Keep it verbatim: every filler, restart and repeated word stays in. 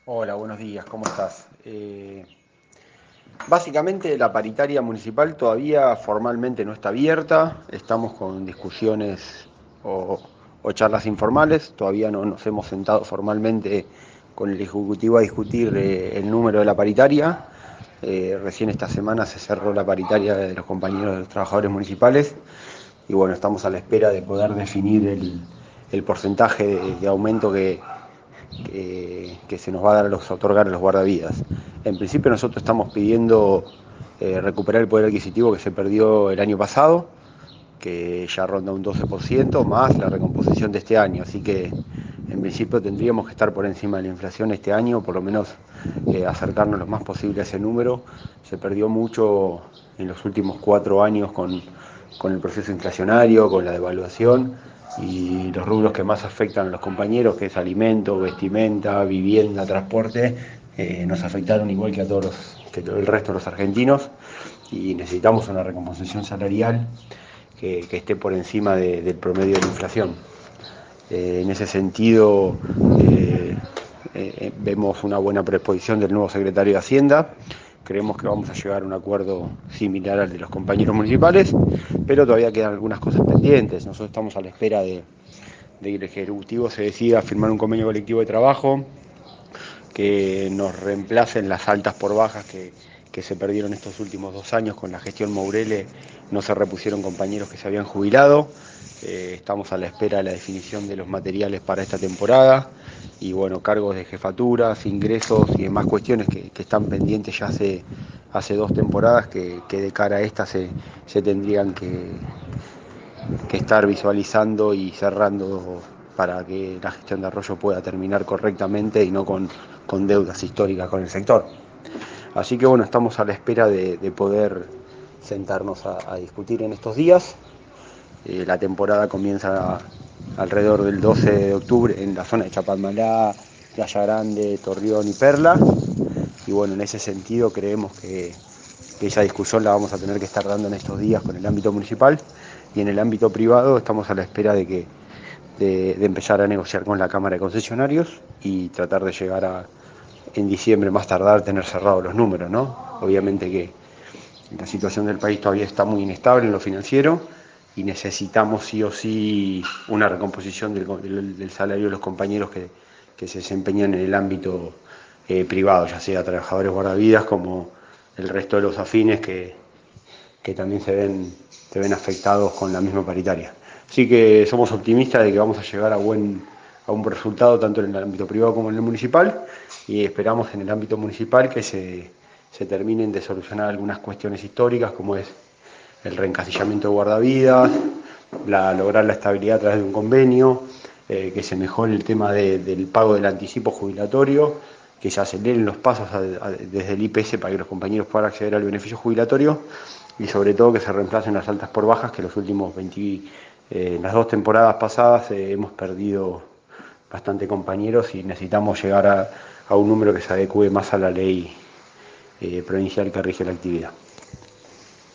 Hola, buenos días, ¿cómo estás? Eh, básicamente la paritaria municipal todavía formalmente no está abierta, estamos con discusiones o, o charlas informales, todavía no nos hemos sentado formalmente con el Ejecutivo a discutir eh, el número de la paritaria. Eh, recién esta semana se cerró la paritaria de los compañeros de los trabajadores municipales y bueno, estamos a la espera de poder definir el, el porcentaje de, de aumento que, que, que, se nos va a dar a los, otorgar a los guardavidas. En principio nosotros estamos pidiendo eh, recuperar el poder adquisitivo que se perdió el año pasado, que ya ronda un doce por ciento, más la recomposición de este año. Así que en principio tendríamos que estar por encima de la inflación este año, por lo menos eh, acercarnos lo más posible a ese número. Se perdió mucho en los últimos cuatro años con, con el proceso inflacionario, con la devaluación, y los rubros que más afectan a los compañeros, que es alimento, vestimenta, vivienda, transporte, eh, nos afectaron igual que a todos los, que todo el resto de los argentinos, y necesitamos una recomposición salarial que, que esté por encima de, del promedio de la inflación. Eh, en ese sentido, eh, eh, vemos una buena predisposición del nuevo secretario de Hacienda. Creemos que vamos a llegar a un acuerdo similar al de los compañeros municipales, pero todavía quedan algunas cosas pendientes. Nosotros estamos a la espera de, de que el Ejecutivo se decida a firmar un convenio colectivo de trabajo que nos reemplacen las altas por bajas que, que se perdieron estos últimos dos años con la gestión Mourele. No se repusieron compañeros que se habían jubilado. Eh, estamos a la espera de la definición de los materiales para esta temporada y bueno, cargos de jefaturas, ingresos y demás cuestiones que, que están pendientes ya hace, hace dos temporadas que, que de cara a esta se, se tendrían que, que estar visualizando y cerrando para que la gestión de Arroyo pueda terminar correctamente y no con, con deudas históricas con el sector. Así que bueno, estamos a la espera de, de poder sentarnos a, a discutir en estos días. Eh, la temporada comienza alrededor del doce de octubre en la zona de Chapalmalá, Playa Grande, Torreón y Perla. Y bueno, en ese sentido creemos que, que esa discusión la vamos a tener que estar dando en estos días con el ámbito municipal, y en el ámbito privado estamos a la espera de que de, de empezar a negociar con la Cámara de Concesionarios y tratar de llegar a, en diciembre más tardar, tener cerrados los números, ¿no? Obviamente que la situación del país todavía está muy inestable en lo financiero y necesitamos sí o sí una recomposición del, del, del salario de los compañeros que, que se desempeñan en el ámbito eh, privado, ya sea trabajadores guardavidas como el resto de los afines que, que también se ven, se ven afectados con la misma paritaria. Así que somos optimistas de que vamos a llegar a, buen, a un resultado tanto en el ámbito privado como en el municipal, y esperamos en el ámbito municipal que se, se terminen de solucionar algunas cuestiones históricas como es el reencasillamiento de guardavidas, la, lograr la estabilidad a través de un convenio, eh, que se mejore el tema de, del pago del anticipo jubilatorio, que se aceleren los pasos a, a, desde el I P S para que los compañeros puedan acceder al beneficio jubilatorio, y sobre todo que se reemplacen las altas por bajas, que los últimos veinte, eh, las dos temporadas pasadas eh, hemos perdido bastante compañeros y necesitamos llegar a, a un número que se adecue más a la ley eh, provincial que rige la actividad.